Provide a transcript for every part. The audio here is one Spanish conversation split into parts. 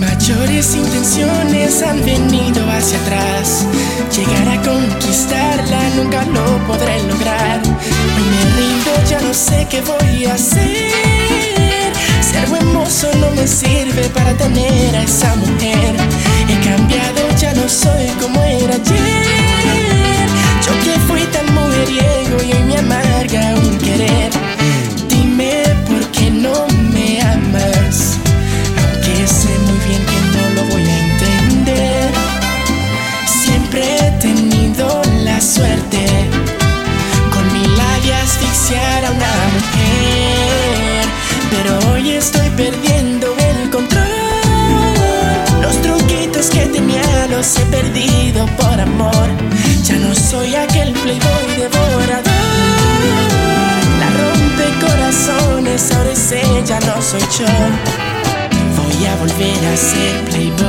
Mayores intenciones han venido hacia atrás. Llegar a conquistarla nunca lo podré lograr. Hoy me rindo, ya no sé qué voy a hacer. Ser buen mozo no me sirve para tener a esa mujer. He cambiado, ya no soy como era ayer. Yo que fui tan mujeriego y hoy me amarga un querer. Dime por qué no me amas, aunque sé muy bien que no lo voy a entender. Siempre he tenido la suerte con mi labia asfixiar a una mujer, pero hoy estoy perdiendo el control. Los truquitos que tenía los he perdido por amor. Ya no soy aquel playboy devorador. La rompecorazones, ahora es ella, no soy yo. Voy a volver a ser playboy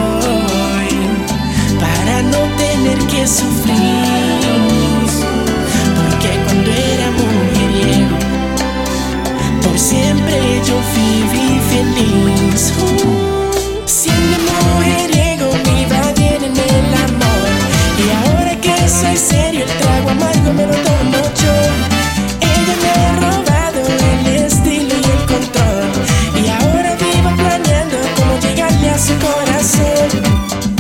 para no tener que sufrir, porque cuando era mujeriego por siempre yo viví feliz. Siendo mujeriego me iba bien en el amor, y ahora que soy serio el trago amargo me lo tomo yo. Ella me ha robado el estilo y el control, y ahora vivo planeando cómo llegarle a su corazón.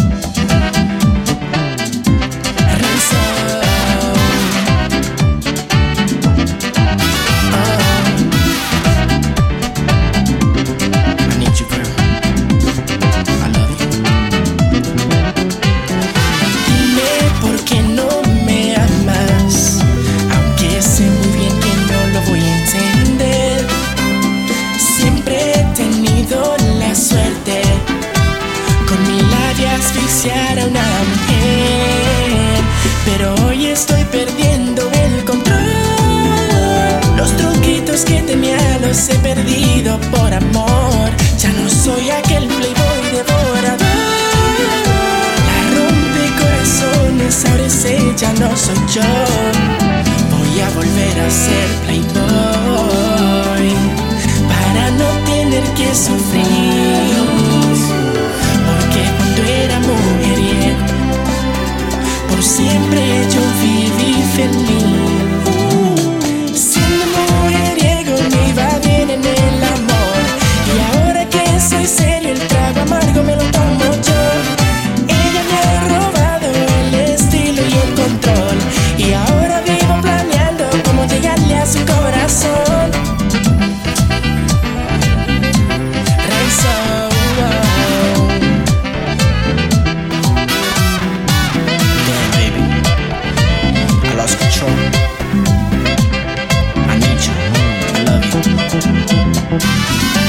Asfixiar a una mujer, pero hoy estoy perdiendo el control. Los truquitos que tenía los he perdido por amor. Ya no soy aquel playboy devorador. La rompecorazones, ahora es ella, no soy yo. Voy a volver a ser playboy para no tener que sufrir, porque cuando era mujeriego por siempre yo viví feliz. Siendo mujeriego me iba bien en el amor, y ahora que soy serio el trago amargo me lo tomo yo. Ella me ha robado el estilo y el control, y ahora vivo planeando cómo llegarle a su corazón. I need you, I love you.